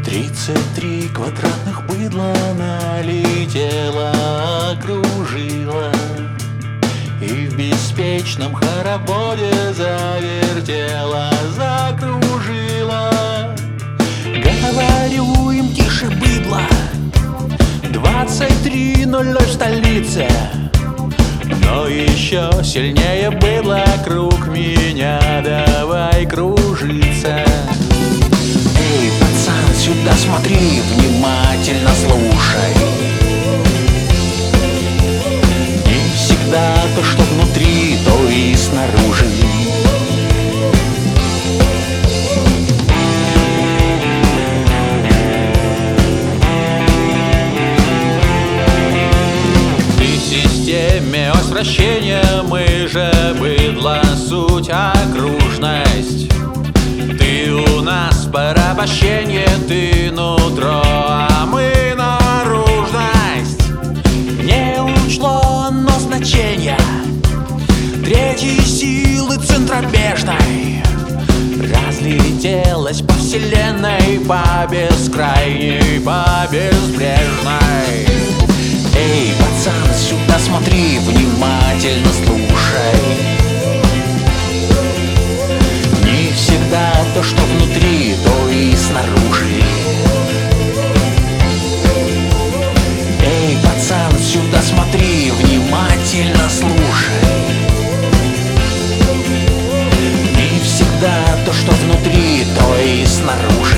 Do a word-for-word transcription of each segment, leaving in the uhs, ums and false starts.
Тридцать три квадратных быдла налетела, окружила и в беспечном хороводе завертела, закружила. Говорю им: тише, быдло, двадцать три ноль ноль в столице. Но еще сильнее быдло круг меня, давай кружиться. Эй, пацан, сюда смотри, внимательно слушай. Не всегда то, что внутри, то и снаружи. Ось вращения, мы же быдло, суть окружность. Ты у нас порабощение, ты нутро, а мы наружность. Не учло оно значения третьей силы центробежной. Разлетелась по вселенной, по бескрайней, по безбрежной. Эй, пацан, сюда смотри, внимательно слушай. Не всегда то, что внутри, то и снаружи. Эй, пацан, сюда смотри, внимательно слушай. Не всегда то, что внутри, то и снаружи.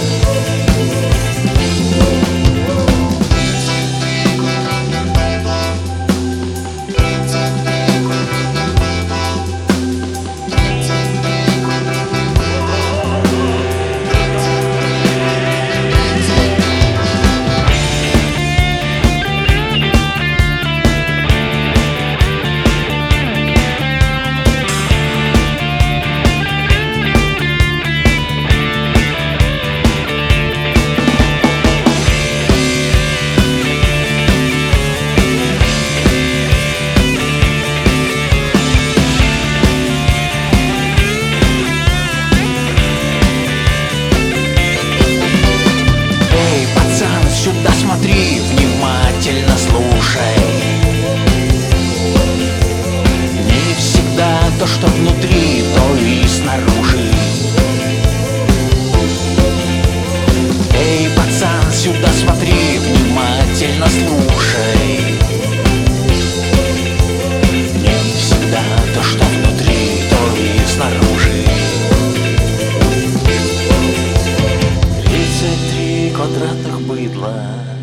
Сюда смотри, внимательно слушай. Не всегда то, что внутри, то и снаружи. Эй, пацан, сюда смотри, внимательно слушай. Не всегда то, что внутри, то и снаружи. Тридцать три квадратных быдла